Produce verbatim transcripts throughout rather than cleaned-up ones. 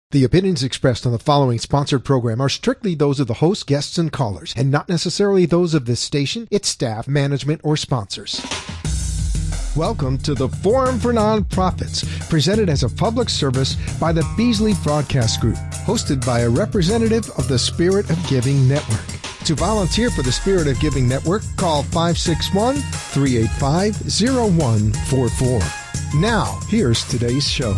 The opinions expressed on the following sponsored program are strictly those of the host, guests, and callers, and not necessarily those of this station, its staff, management, or sponsors. Welcome to the Forum for Nonprofits, presented as a public service by the Beasley Broadcast Group, hosted by a representative of the Spirit of Giving Network. To volunteer for the Spirit of Giving Network, call five six one, three eight five, zero one four four. Now, here's today's show.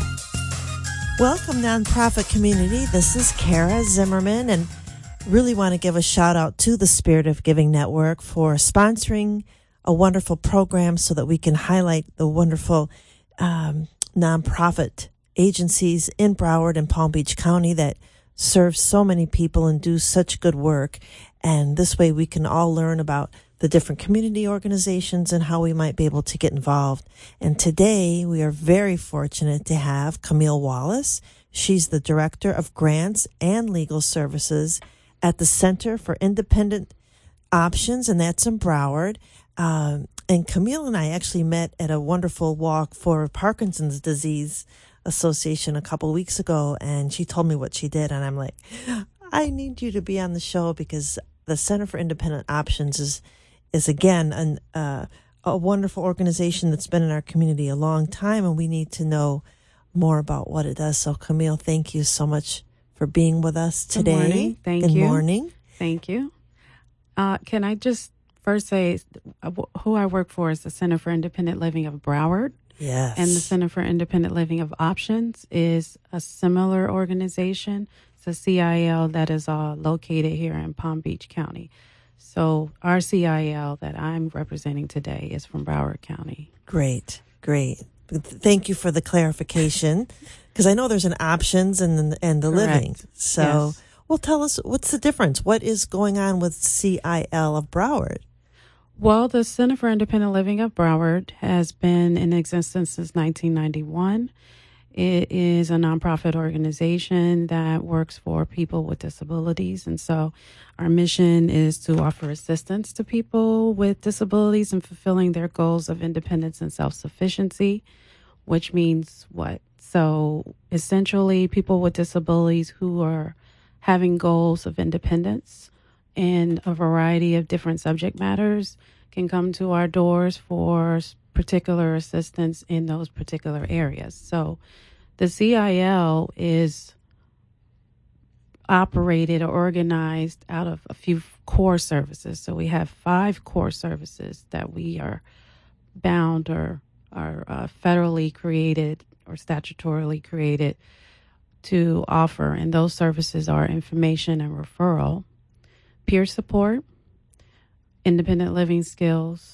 Welcome, nonprofit community. This is Kara Zimmerman, and really want to give a shout out to the Spirit of Giving Network for sponsoring a wonderful program so that we can highlight the wonderful um, nonprofit agencies in Broward and Palm Beach County that serve so many people and do such good work. And this way we can all learn about the different community organizations and how we might be able to get involved. And today we are very fortunate to have Camille Wallace. She's the Director of Grants and Legal Services at the Center for Independent Options, and that's in Broward. Um, and Camille and I actually met at a wonderful walk for Parkinson's Disease Association a couple weeks ago, and she told me what she did, and I'm like, I need you to be on the show because the Center for Independent Options is is again an, uh, a wonderful organization that's been in our community a long time, and we need to know more about what it does. So, Camille, thank you so much for being with us today. Good morning. Thank Good you. Good morning. Thank you. Uh, can I just first say who I work for is the Center for Independent Living of Broward. Yes. And the Center for Independent Living of Options is a similar organization. It's a C I L that is uh, located here in Palm Beach County. So our C I L that I'm representing today is from Broward County. Great, great. Thank you for the clarification, because I know there's an options and and the Correct. living. So, yes. Well, tell us, what's the difference? What is going on with C I L of Broward? Well, the Center for Independent Living of Broward has been in existence since nineteen ninety-one. It is a nonprofit organization that works for people with disabilities. And so our mission is to offer assistance to people with disabilities in fulfilling their goals of independence and self-sufficiency, which means what? So essentially, people with disabilities who are having goals of independence in a variety of different subject matters can come to our doors for particular assistance in those particular areas. So the C I L is operated or organized out of a few core services. So we have five core services that we are bound or are uh, federally created or statutorily created to offer. And those services are information and referral, peer support, independent living skills,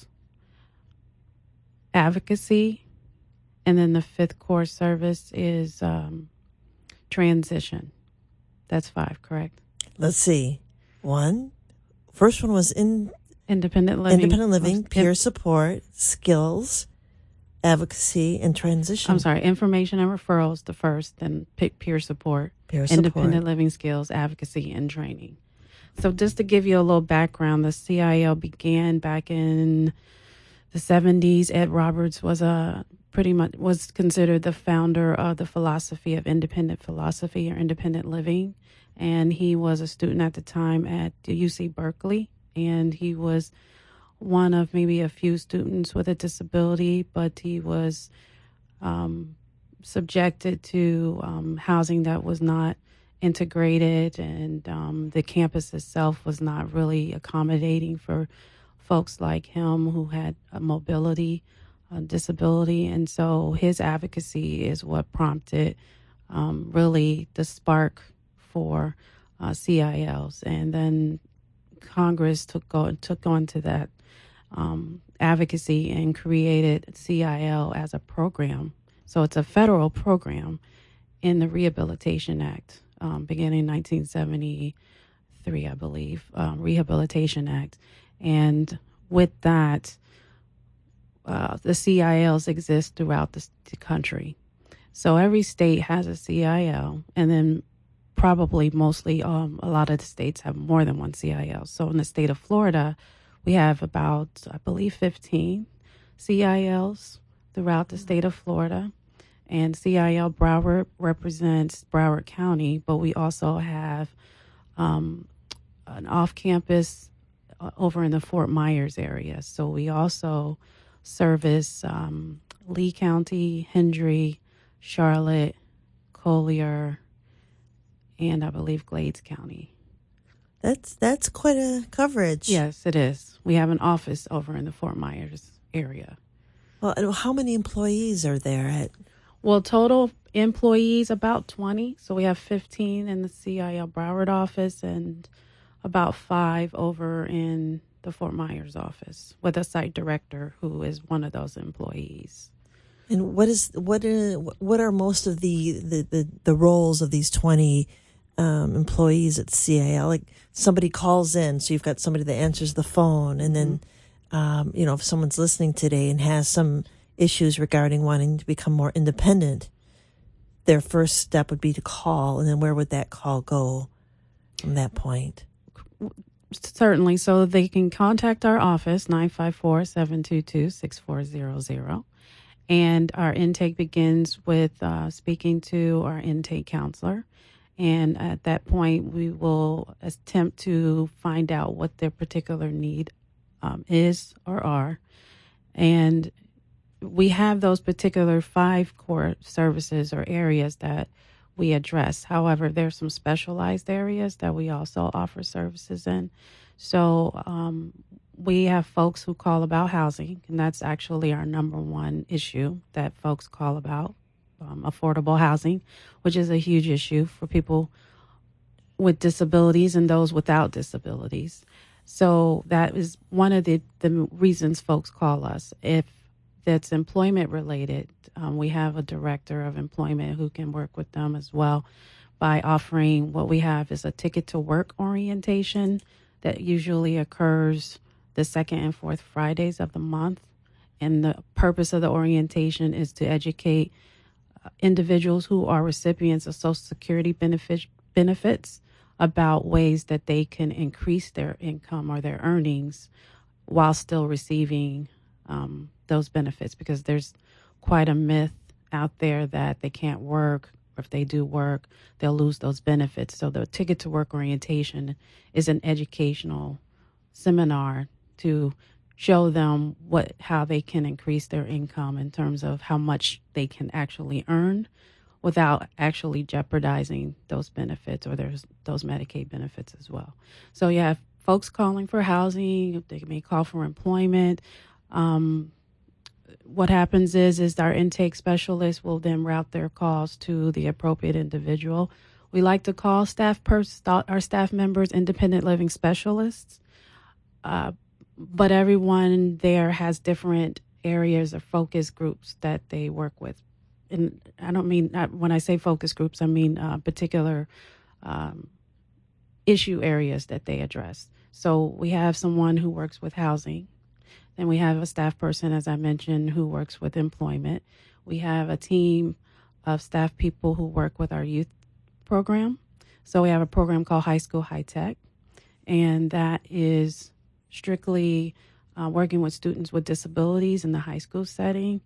advocacy, and then the fifth core service is um, transition. That's five, correct? Let's see. One. First one was in independent living, independent living, peer support, skills, advocacy, and transition. I'm sorry, information and referrals, the first, then peer support, peer support, independent living skills, advocacy, and training. So just to give you a little background, the C I L began back in the seventies. Ed Roberts was a pretty much was considered the founder of the philosophy of independent philosophy or independent living. And he was a student at the time at U C Berkeley. And he was one of maybe a few students with a disability, but he was um, subjected to um, housing that was not integrated, and um, the campus itself was not really accommodating for folks like him who had a mobility uh, disability. And so his advocacy is what prompted um, really the spark for uh, C I Ls. And then Congress took on, took on to that um, advocacy and created C I L as a program. So it's a federal program in the Rehabilitation Act, um, beginning in nineteen seventy-three, I believe, um, Rehabilitation Act. And with that, uh, the C I Ls exist throughout the, the country. So every state has a C I L, and then probably mostly um, a lot of the states have more than one C I L. So in the state of Florida, we have about, I believe, fifteen C I Ls throughout the state of Florida. And C I L Broward represents Broward County, but we also have um, an off-campus uh, over in the Fort Myers area. So we also service um, Lee County, Hendry, Charlotte, Collier, and I believe Glades County. That's that's quite a coverage. Yes, it is. We have an office over in the Fort Myers area. Well, and how many employees are there at? Well, total employees about twenty. So we have fifteen in the C I L Broward office and about five over in the Fort Myers office with a site director who is one of those employees. And what is what are what are most of the the, the, the roles of these twenty um, employees at C I L? Like somebody calls in, so you've got somebody that answers the phone, and then um, you know, if someone's listening today and has some issues regarding wanting to become more independent, their first step would be to call, and then where would that call go from that point? Certainly. So they can contact our office, nine five four, seven two two, six four zero zero. And our intake begins with uh, speaking to our intake counselor. And at that point, we will attempt to find out what their particular need um, is or are. And we have those particular five core services or areas that we address. However, there's some specialized areas that we also offer services in. So um, we have folks who call about housing, and that's actually our number one issue that folks call about, um, affordable housing, which is a huge issue for people with disabilities and those without disabilities. So that is one of the, the reasons folks call us. If that's employment related, um, we have a director of employment who can work with them as well by offering what we have is a ticket to work orientation that usually occurs the second and fourth Fridays of the month. And the purpose of the orientation is to educate uh, individuals who are recipients of Social Security benefit, benefits about ways that they can increase their income or their earnings while still receiving um, those benefits, because there's quite a myth out there that they can't work, or if they do work, they'll lose those benefits. So the Ticket to Work orientation is an educational seminar to show them what how they can increase their income in terms of how much they can actually earn without actually jeopardizing those benefits or there's those Medicaid benefits as well. So you have folks calling for housing, they may call for employment. Um, what happens is, is our intake specialist will then route their calls to the appropriate individual. We like to call staff pers- our staff members independent living specialists, uh, but everyone there has different areas or focus groups that they work with. And I don't mean, not, when I say focus groups, I mean uh, particular um, issue areas that they address. So we have someone who works with housing. Then we have a staff person, as I mentioned, who works with employment. We have a team of staff people who work with our youth program. So we have a program called High School High Tech, and that is strictly uh, working with students with disabilities in the high school setting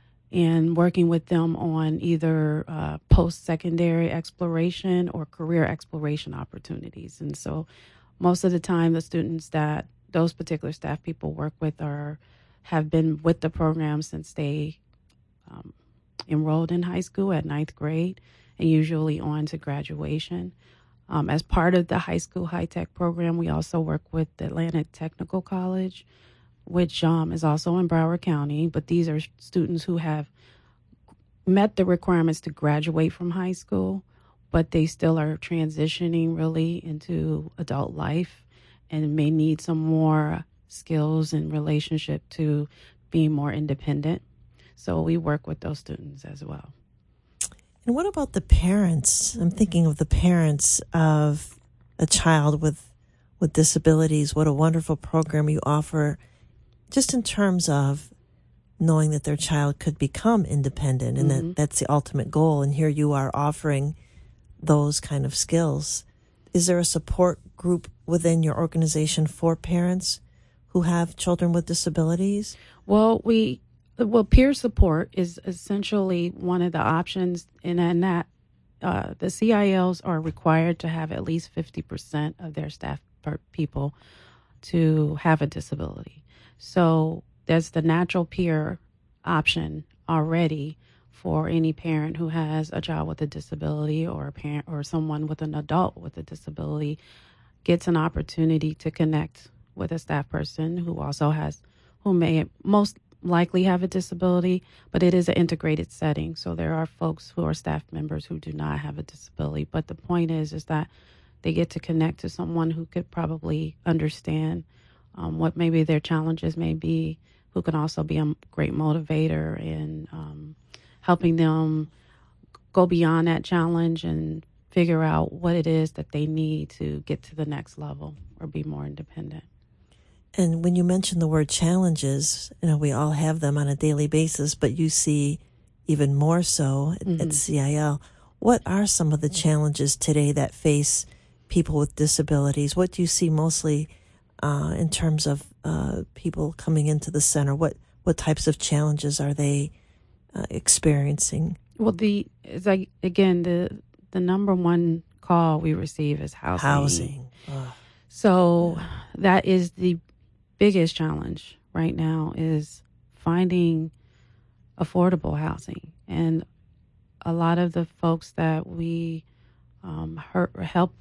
and working with them on either uh, post-secondary exploration or career exploration opportunities. And so most of the time, the students that those particular staff people work with are have been with the program since they um, enrolled in high school at ninth grade and usually on to graduation. Um, as part of the High School High Tech program, we also work with the Atlanta Technical College, which um, is also in Broward County, but these are students who have met the requirements to graduate from high school, but they still are transitioning really into adult life and may need some more skills and relationship to being more independent. So we work with those students as well. And what about the parents? I'm thinking of the parents of a child with with disabilities. What a wonderful program you offer, just in terms of knowing that their child could become independent, and mm-hmm. that that's the ultimate goal. And here you are offering those kind of skills. Is there a support group within your organization for parents who have children with disabilities? Well, we The, well, peer support is essentially one of the options, and, and that uh, the C I Ls are required to have at least fifty percent of their staff per people to have a disability. So there's the natural peer option already for any parent who has a child with a disability, or a parent or someone with an adult with a disability gets an opportunity to connect with a staff person who also has, who may most likely have a disability, but it is an integrated setting. So there are folks who are staff members who do not have a disability. But the point is, is that they get to connect to someone who could probably understand um, what maybe their challenges may be, who can also be a great motivator in um, helping them go beyond that challenge and figure out what it is that they need to get to the next level or be more independent. And when you mention the word challenges, you know, we all have them on a daily basis, but you see even more so at, mm-hmm. at C I L. What are some of the challenges today that face people with disabilities? What do you see mostly uh, in terms of uh, people coming into the center? What what types of challenges are they uh, experiencing? Well, the it's like again the the number one call we receive is housing. Housing. Oh. So yeah. that is the biggest challenge right now, is finding affordable housing. And a lot of the folks that we um, hurt, help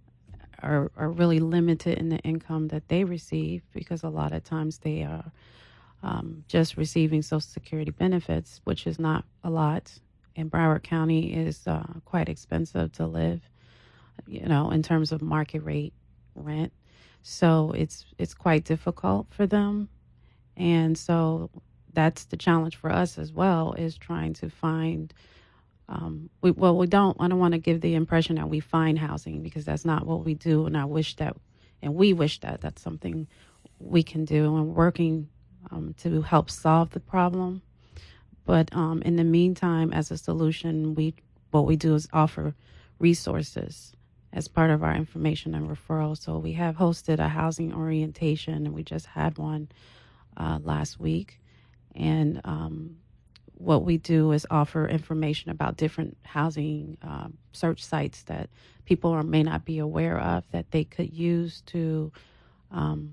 are, are really limited in the income that they receive, because a lot of times they are um, just receiving Social Security benefits, which is not a lot. And Broward County is uh, quite expensive to live, you know, in terms of market rate rent. So it's it's quite difficult for them. And so that's the challenge for us as well, is trying to find, um, we, well, we don't, I don't want to give the impression that we find housing, because that's not what we do. And I wish that, and we wish that that's something we can do, and working um, to help solve the problem. But um, in the meantime, as a solution, we what we do is offer resources as part of our information and referral. So we have hosted a housing orientation, and we just had one uh, last week. And um, what we do is offer information about different housing uh, search sites that people are, may not be aware of, that they could use to, um,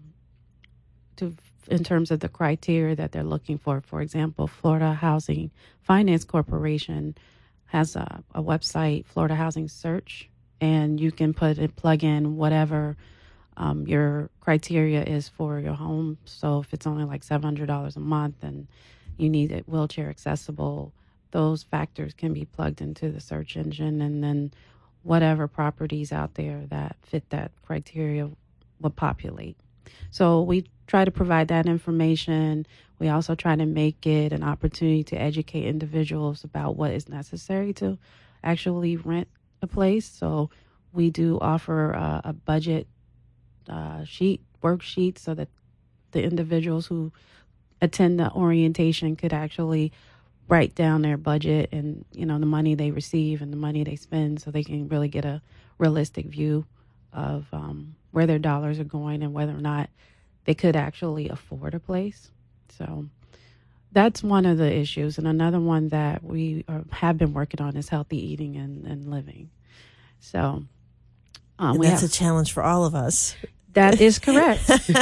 to in terms of the criteria that they're looking for. For example, Florida Housing Finance Corporation has a, a website, Florida Housing Search, and you can put and plug in whatever um, your criteria is for your home. So if it's only like seven hundred dollars a month and you need it wheelchair accessible, those factors can be plugged into the search engine, and then whatever properties out there that fit that criteria will populate. So we try to provide that information. We also try to make it an opportunity to educate individuals about what is necessary to actually rent a place. So we do offer uh, a budget uh, sheet, worksheet, so that the individuals who attend the orientation could actually write down their budget and, you know, the money they receive and the money they spend, so they can really get a realistic view of um, where their dollars are going and whether or not they could actually afford a place. So that's one of the issues. And another one that we are, have been working on is healthy eating and, and living. So um, and we that's have, a challenge for all of us. That is correct.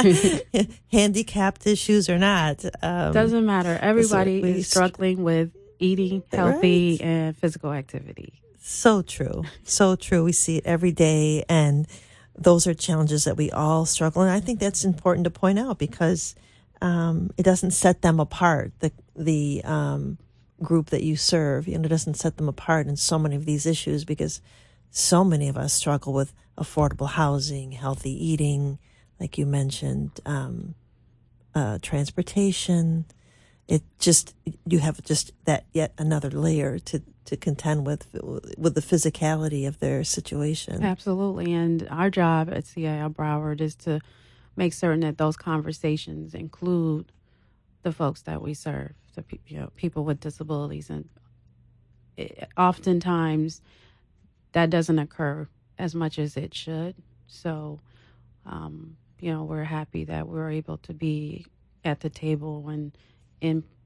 Handicapped issues or not. Um, Doesn't matter. Everybody we, is struggling with eating healthy right. and physical activity. So true. So true. We see it every day. And those are challenges that we all struggle. And I think that's important to point out, because um, it doesn't set them apart. The, the um, group that you serve, you know, doesn't set them apart in so many of these issues, because so many of us struggle with affordable housing, healthy eating, like you mentioned, um, uh, transportation. It just, you have just that yet another layer to, to contend with, with the physicality of their situation. Absolutely. And our job at C I L Broward is to make certain that those conversations include the folks that we serve, the you know, people with disabilities. And it, oftentimes that doesn't occur as much as it should. So, um, you know, we're happy that we're able to be at the table and in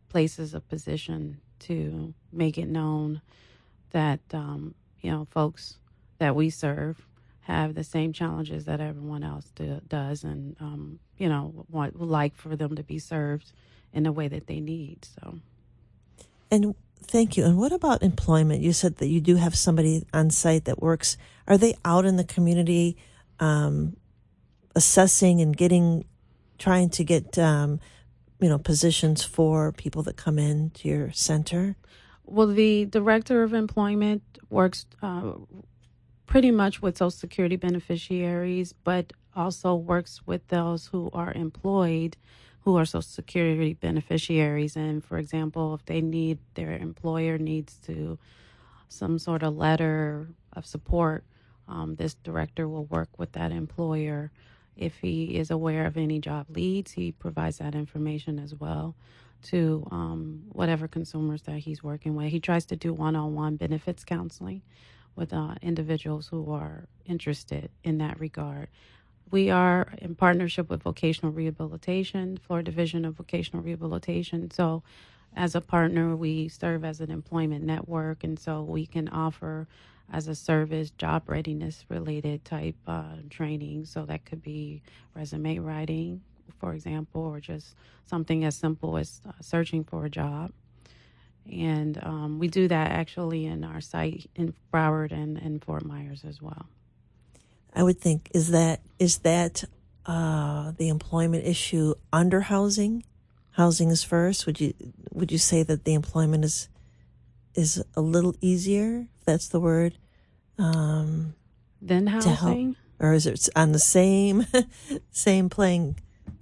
places a position to make it known that, um, you know, folks that we serve have the same challenges that everyone else do, does and, um, you know, want, would like for them to be served in the way that they need. So, And thank you. And what about employment? You said that you do have somebody on site that works. Are they out in the community um, assessing and getting, trying to get, um, you know, positions for people that come in to your center? Well, the Director of Employment works uh, pretty much with Social Security beneficiaries, but also works with those who are employed who are Social Security beneficiaries. And for example, if they need, their employer needs to, some sort of letter of support, um, this director will work with that employer. If he is aware of any job leads, he provides that information as well to um, whatever consumers that he's working with. He tries to do one-on-one benefits counseling with uh, individuals who are interested in that regard. We are in partnership with Vocational Rehabilitation, Florida Division of Vocational Rehabilitation. So as a partner, we serve as an employment network, and so we can offer as a service job readiness related type uh, training. So that could be resume writing, for example, or just something as simple as uh, searching for a job. And um, we do that actually in our site in Broward and, and Fort Myers as well. I would think, is that is that uh, the employment issue under housing? Housing is first. Would you would you say that the employment is is a little easier, if that's the word? Um, then housing, or is it on the same same playing?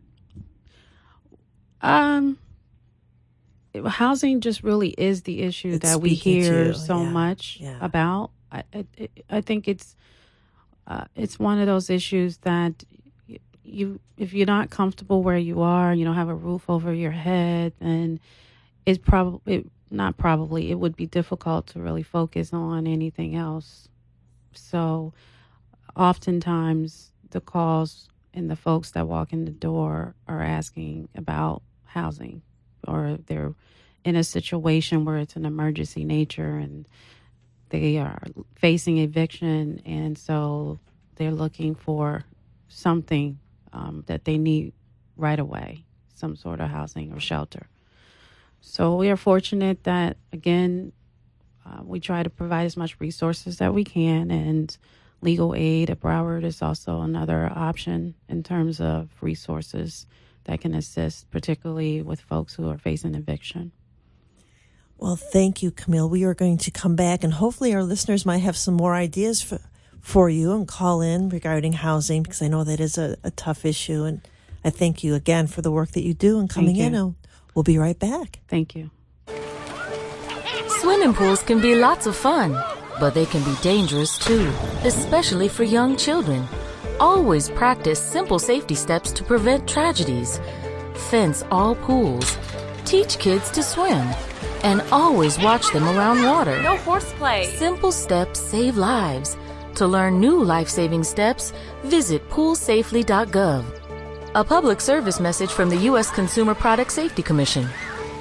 Um, housing just really is the issue It's that we hear to, so yeah, much yeah. about. I, I I think it's uh, it's one of those issues that you, if you're not comfortable where you are, you don't have a roof over your head, and it's probably it, not probably it would be difficult to really focus on anything else. So, oftentimes the calls and the folks that walk in the door are asking about housing, or they're in a situation where it's an emergency nature and they are facing eviction, and so they're looking for something um, that they need right away, some sort of housing or shelter. So we are fortunate that, again, uh, we try to provide as much resources that we can, and legal aid at Broward is also another option in terms of resources that can assist, particularly with folks who are facing eviction. Well, thank you, Camille. We are going to come back, and hopefully our listeners might have some more ideas for, for you and call in regarding housing, because I know that is a, a tough issue. And I thank you again for the work that you do and coming in. And we'll be right back. Thank you. Swimming pools can be lots of fun, but they can be dangerous too, especially for young children. Always practice simple safety steps to prevent tragedies. Fence all pools. Teach kids to swim. And always watch them around water. No horseplay. Simple steps save lives. To learn new life-saving steps, visit pool safely dot gov. A public service message from the U S Consumer Product Safety Commission.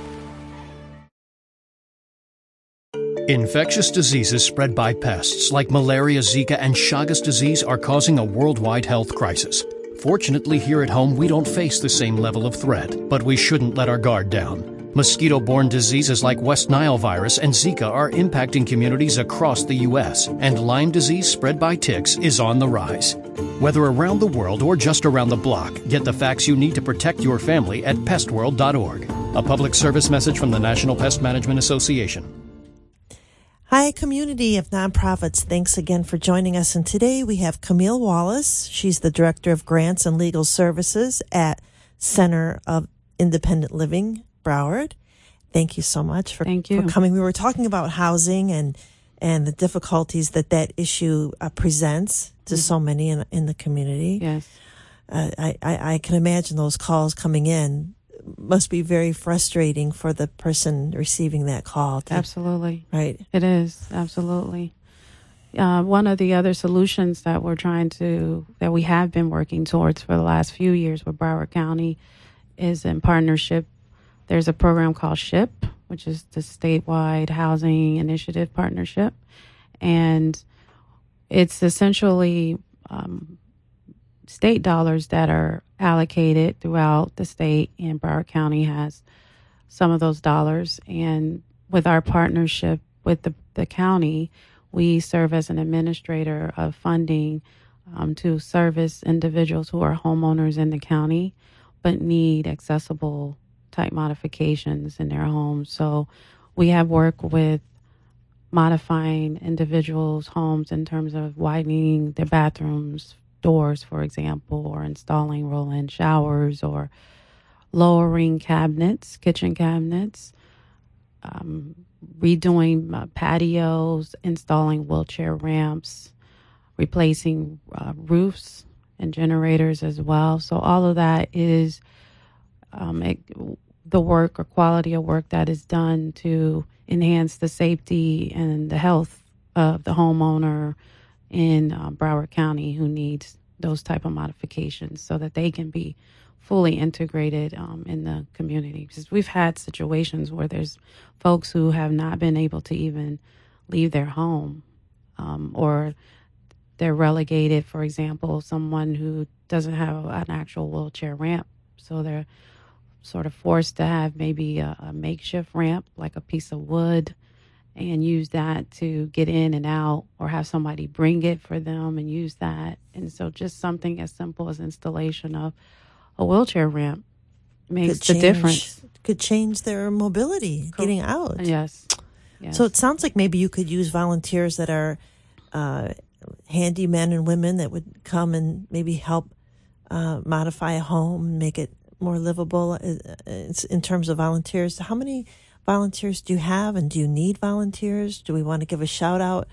Infectious diseases spread by pests like malaria, Zika, and Chagas disease are causing a worldwide health crisis. Fortunately, here at home, we don't face the same level of threat, but we shouldn't let our guard down. Mosquito-borne diseases like West Nile virus and Zika are impacting communities across the U S, and Lyme disease spread by ticks is on the rise. Whether around the world or just around the block, get the facts you need to protect your family at pest world dot org. A public service message from the National Pest Management Association. Hi, community of nonprofits. Thanks again for joining us. And today we have Camille Wallace. She's the Director of Grants and Legal Services at Center of Independent Living, Broward. Thank you so much for, Thank you. for coming. We were talking about housing and and the difficulties that that issue uh, presents to mm-hmm. so many in, in the community. Yes. Uh, I, I, I can imagine those calls coming in must be very frustrating for the person receiving that call. To, absolutely. Right. It is. Absolutely. Uh, one of the other solutions that we're trying to, that we have been working towards for the last few years with Broward County is in partnership There's a program called SHIP, which is the Statewide Housing Initiative Partnership. And it's essentially um, state dollars that are allocated throughout the state, and Broward County has some of those dollars. And with our partnership with the, the county, we serve as an administrator of funding um, to service individuals who are homeowners in the county but need accessible type modifications in their homes. So we have work with modifying individuals' homes in terms of widening their bathrooms, doors, for example, or installing roll-in showers, or lowering cabinets, kitchen cabinets, um, redoing uh, patios, installing wheelchair ramps, replacing uh, roofs and generators as well. So all of that is um, it, the work or quality of work that is done to enhance the safety and the health of the homeowner in uh, Broward County who needs those type of modifications so that they can be fully integrated um, in the community. Because we've had situations where there's folks who have not been able to even leave their home, um, or they're relegated, for example, someone who doesn't have an actual wheelchair ramp. So they're sort of forced to have maybe a, a makeshift ramp, like a piece of wood, and use that to get in and out, or have somebody bring it for them and use that. And so just something as simple as installation of a wheelchair ramp makes Could the change- difference. Could change their mobility, getting out. Yes. yes. So it sounds like maybe you could use volunteers that are uh, handy men and women that would come and maybe help uh, modify a home, make it more livable. It's in terms of volunteers. How many volunteers do you have, and do you need volunteers? Do we want to give a shout out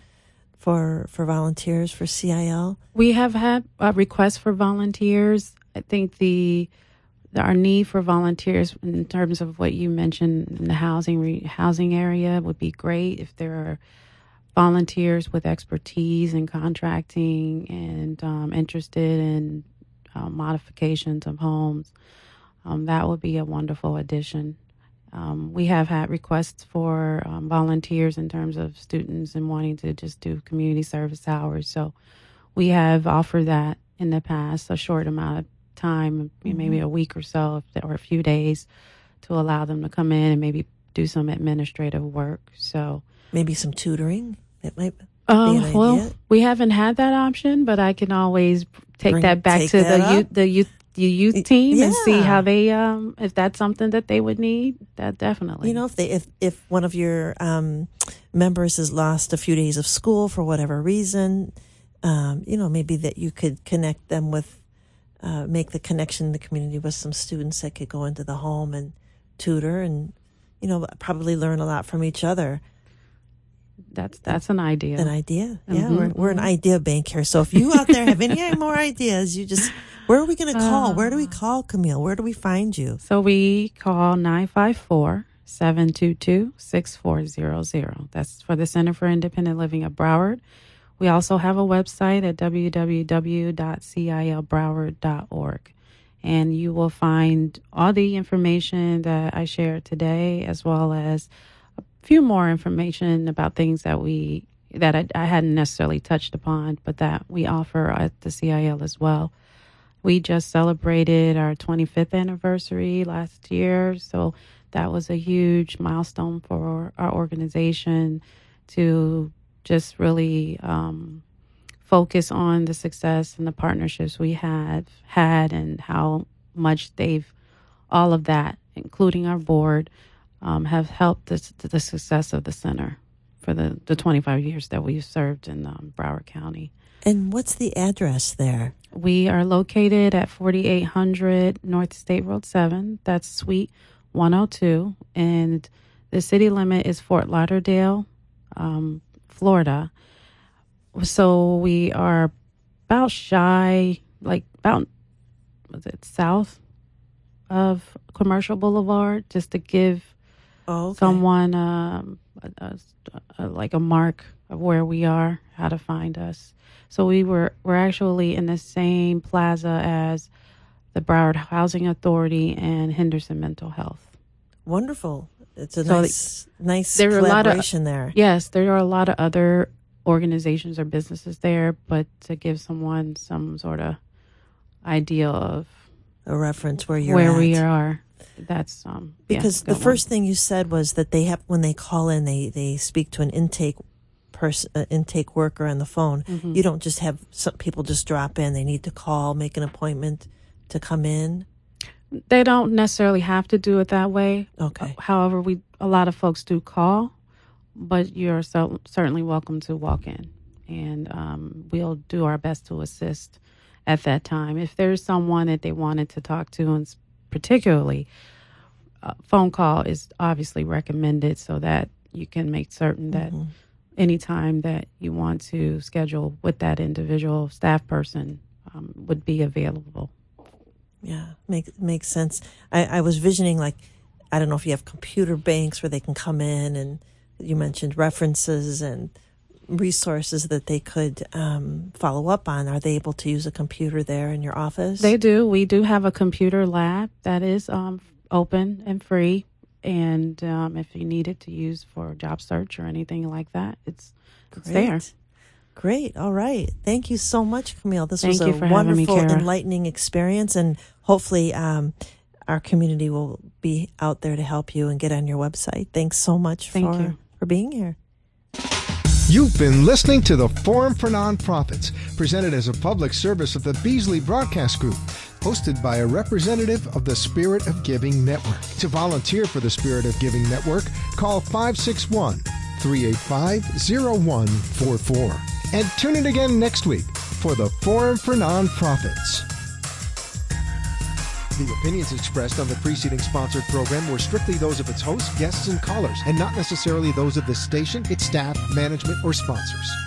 for for volunteers for C I L? We have had a request for volunteers. I think the, the our need for volunteers in terms of what you mentioned in the housing re, housing area would be great if there are volunteers with expertise in contracting and um, interested in uh, modifications of homes. Um, that would be a wonderful addition. Um, we have had requests for um, volunteers in terms of students and wanting to just do community service hours. So we have offered that in the past, a short amount of time, mm-hmm. maybe a week or so, or a few days, to allow them to come in and maybe do some administrative work. So maybe some tutoring. It might be um, an well, idea. We haven't had that option, but I can always take Bring, that back take to that the up. youth, the youth. The youth team Yeah. and see how they um if that's something that they would need. That definitely, You know, if they if if one of your um, members has lost a few days of school for whatever reason, um, you know, maybe that you could connect them with, uh, make the connection in the community with some students that could go into the home and tutor, and you know, probably learn a lot from each other. that's that's an idea. An idea, yeah. Mhm, We're we're an mhm. idea bank here. So if you out there have any more ideas, you just where are we going to call? Where do we call, Camille? Where do we find you? So we call nine five four, seven two two, six four zero zero. That's for the Center for Independent Living of Broward. We also have a website at w w w dot c i l broward dot org. And you will find all the information that I shared today, as well as a few more information about things that we that I, I hadn't necessarily touched upon, but that we offer at the C I L as well. We just celebrated our twenty-fifth anniversary last year, so that was a huge milestone for our organization to just really um, focus on the success and the partnerships we have had and how much they've, all of that, including our board, um, have helped the, the success of the center for the, the twenty-five years that we've served in um, Broward County. And what's the address there? We are located at forty-eight hundred North State Road seven. That's Suite one oh two. And the city limit is Fort Lauderdale, um, Florida. So we are about shy, like about, was it south of Commercial Boulevard, just to give Oh, okay. someone um, a, a, a, like a mark of where we are, how to find us. So we were we're actually in the same plaza as the Broward Housing Authority and Henderson Mental Health. Wonderful. It's a So nice, nice there are a lot of- collaboration there. Yes, there are a lot of other organizations or businesses there, but to give someone some sort of idea of A reference where you're where at. we are, that's um yeah, Because good the first thing you said was that they have, when they call in, they, they speak to an intake person, uh, intake worker on the phone. Mm-hmm. You don't just have some people just drop in. They need to call, make an appointment to come in. one. They don't necessarily have to do it that way. Okay. However, we a lot of folks do call, but you're so, certainly welcome to walk in, and um, we'll do our best to assist at that time. If there's someone that they wanted to talk to, and s- particularly uh, phone call is obviously recommended so that you can make certain that Mhm. anytime that you want to schedule with that individual staff person um, would be available. Yeah, make, makes sense. I, I was visioning, like, I don't know if you have computer banks where they can come in, and you mentioned references and resources that they could um, follow up on. Are they able to use a computer there in your office? They do. We do have a computer lab that is um, open and free. And um, if you need it to use for job search or anything like that, it's, it's there. Great. All right. Thank you so much, Camille. This Thank was a you for having me, wonderful, Kara. enlightening experience. And hopefully um, our community will be out there to help you and get on your website. Thanks so much Thank for, you. for being here. You've been listening to the Forum for Nonprofits, presented as a public service of the Beasley Broadcast Group, hosted by a representative of the Spirit of Giving Network. To volunteer for the Spirit of Giving Network, call five six one, three eight five, zero one four four. And tune in again next week for the Forum for Nonprofits. The opinions expressed on the preceding sponsored program were strictly those of its hosts, guests, and callers, and not necessarily those of the station, its staff, management, or sponsors.